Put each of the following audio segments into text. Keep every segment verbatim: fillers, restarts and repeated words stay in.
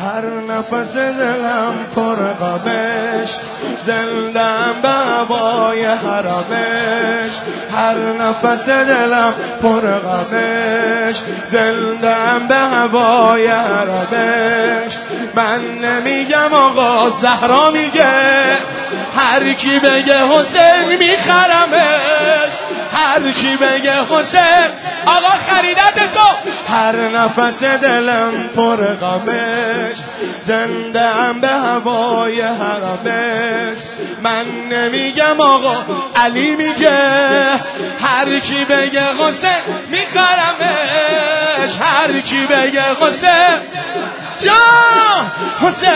هر نفس دلم پر غمش، زندم به هوای حرمش. هر نفس دلم پر غمش، زندم به هوای حرمش. من نمیگم آقا، زهرا میگه، هر کی بگه حسین میخرمش. هر کی بگه حسین، آقا خریدت تو. هر نفس دلم پر غمش، زنده‌ام به هوای حرمش. من نمیگم آقا، علی میگه، هر کی بگه حسین میخرمش. هر کی بگه حسین، جان حسین.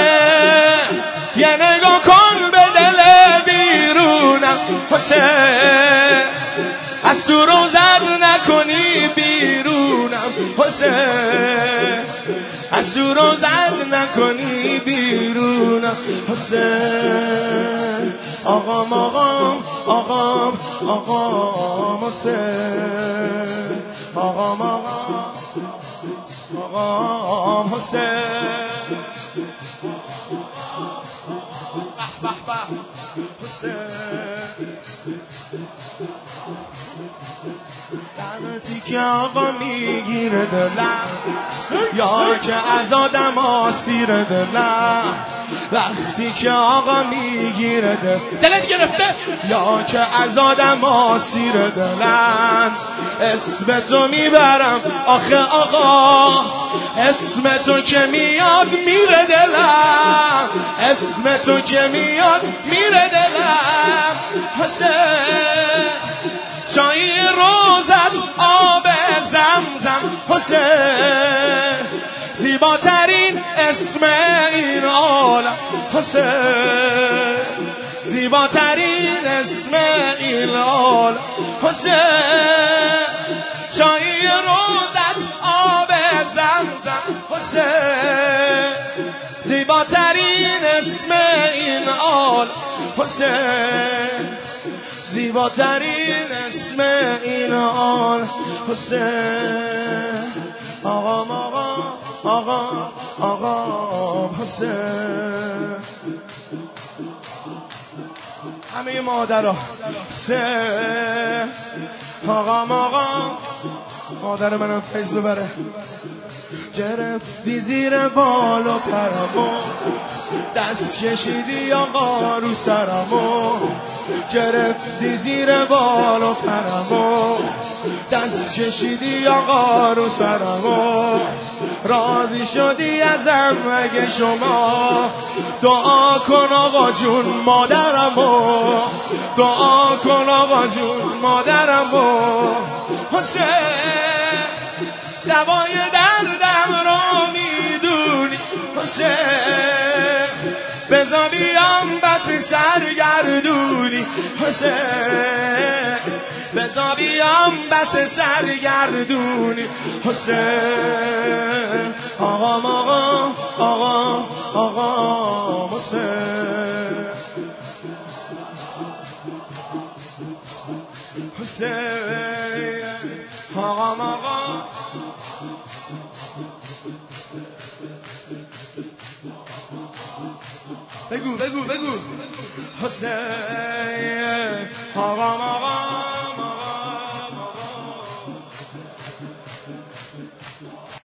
یه نگاه کن به دل بیرونم حسین، از تو روزت نکنی بیرونم حسین، از تو روزت نکنی بیرونم حسین. آقام آقام آقام آقام حسین، آقام آقام آقام حسین، به به به حسین. لعنتی که آقا میگیره دلم، یا که از آدم آسیر دلم. وقتی که آقا میگیره دل دلت گرفته، یا که از آدم آسیر دلم. اسم تو میبرم آخه آقا، اسم تو که میاد میره دلم. اسم تو که میاد میره دلم حسین. چای روزت آب زمزم حسین، زیباترین اسم این عالم حسین، زیباترین اسم این عالم حسین. چای روزت آب زمزم حسین، زیباترین اسم این عالم حسین، زیباترین اسم این عالم حسین. آقام آقام آقام آقام حسین. همه مادرها حسین. آقام آقام، مادر منم فیض ببره. گرفتی زیر بال و پرمو، دست کشیدی آقا رو سرمو. گرفتی زیر بال و پرمو، دست کشیدی آقا رو سرمو. راضی شدی ازم اگه شما، دعا کن آقا جون مادرمو، دعا کن آقا جون مادرمو حسین. دوای دردم رو میدونی حسین، بزا بیام بس سرگردونی حسین، بزا بیام بس سرگردونی حسین. آقام آقام آقام آقام حسین، حسین. آقام آقام بگو بگو بگو حسین. آقام آقام